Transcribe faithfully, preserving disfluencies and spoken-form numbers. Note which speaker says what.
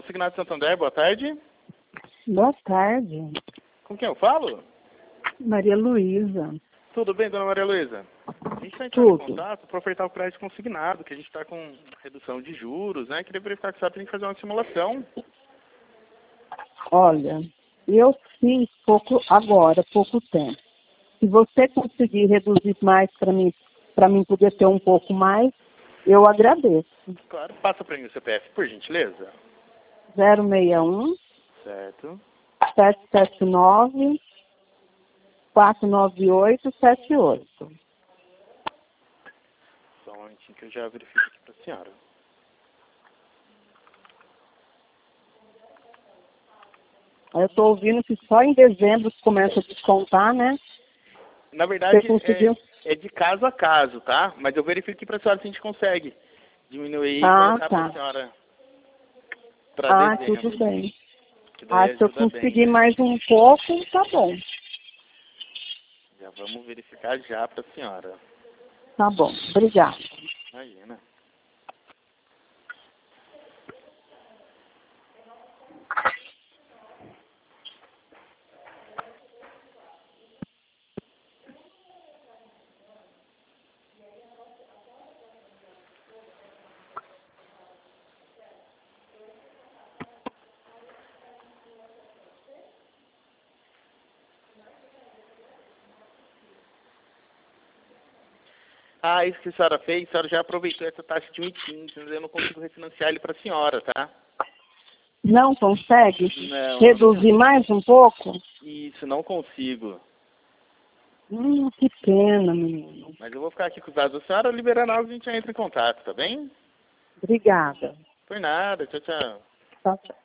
Speaker 1: Consignado Santander, boa tarde.
Speaker 2: Boa tarde.
Speaker 1: Com quem eu falo?
Speaker 2: Maria Luísa.
Speaker 1: Tudo bem, dona Maria Luísa? A gente está entrando em
Speaker 2: Tudo.
Speaker 1: contato para ofertar o crédito consignado, que a gente está com redução de juros, né? Queria verificar que você tem que fazer uma simulação.
Speaker 2: Olha, eu fiz pouco agora, pouco tempo. Se você conseguir reduzir mais para mim, para mim poder ter um pouco mais, eu agradeço.
Speaker 1: Claro, passa para mim o C P F, por gentileza.
Speaker 2: zero seis um,
Speaker 1: Certo.
Speaker 2: sete sete nove, quatro nove oito, sete oito.
Speaker 1: Só um momentinho que eu já verifico aqui para a senhora.
Speaker 2: Eu estou ouvindo que só em dezembro começa a descontar, né?
Speaker 1: Na verdade,
Speaker 2: Você conseguiu?
Speaker 1: é, é de caso a caso, tá? Mas eu verifico aqui para a senhora se a gente consegue diminuir e
Speaker 2: Ah,
Speaker 1: colocar para
Speaker 2: tá.
Speaker 1: a senhora para
Speaker 2: Ah,
Speaker 1: dezembro.
Speaker 2: tudo bem.
Speaker 1: Que daí
Speaker 2: Ah, se eu
Speaker 1: ajuda bem,
Speaker 2: conseguir
Speaker 1: né?
Speaker 2: mais um pouco, tá bom.
Speaker 1: Já vamos verificar já para a senhora.
Speaker 2: Tá bom. Obrigada.
Speaker 1: Imagina. Ah, isso que a senhora fez, a senhora já aproveitou essa taxa de mitinho, eu não consigo refinanciar ele para a senhora, tá?
Speaker 2: Não consegue
Speaker 1: Não,
Speaker 2: reduzir mais um pouco?
Speaker 1: isso, não consigo.
Speaker 2: Hum, que pena, menino.
Speaker 1: Mas eu vou ficar aqui com os dados da senhora, liberando algo, a gente já entra em contato, tá bem?
Speaker 2: Obrigada.
Speaker 1: Por nada, tchau, tchau.
Speaker 2: Tchau, tchau.